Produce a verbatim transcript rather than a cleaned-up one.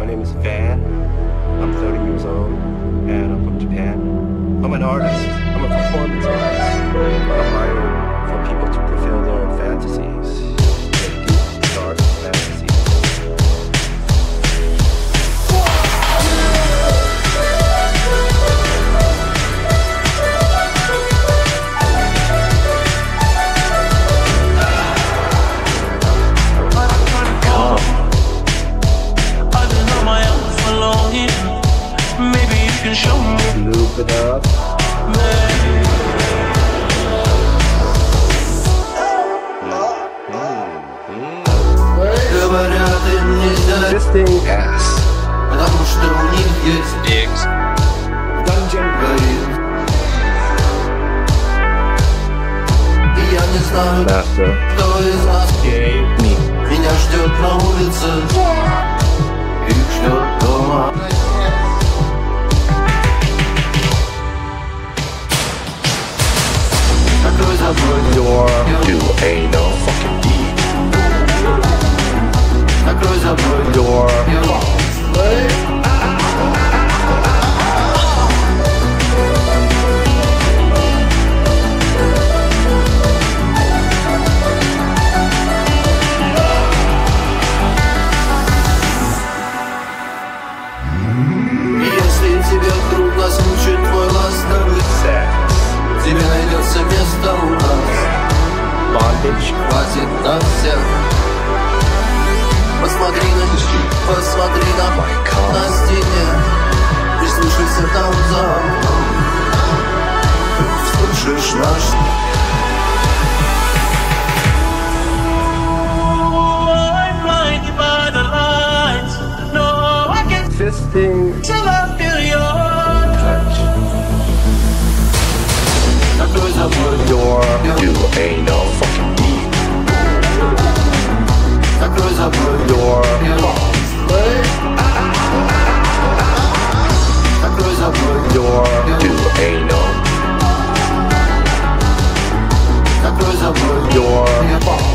name is Van. I'm thirty years old, and I'm from Japan. I'm an artist. I'm a performance artist. I'm writing for people to fulfill their fantasies. Deep, dark fantasies. Show me. Loop it up. Говорят, им нельзя Fisting ass. потому что у них есть Dicks. Dungeon горит. И я не знаю, Master. кто из нас Gay. Me. меня ждет на улице. Их ждет дома. Закрой, закрой Your You ain't no fucking D. Закрой, закрой your Если тебе трудно слушать мой ласковый sex. тебе найдется место у нас. Bondage. Хватит на всех. Посмотри на часы, посмотри на God. на стене. Прислушайся там за окном. Слышишь наш Fisting touch. Закрой, закрой Your You ain't no fucking D. Закрой, закрой your Закрой, закрой your You ain't no. Закрой, закрой your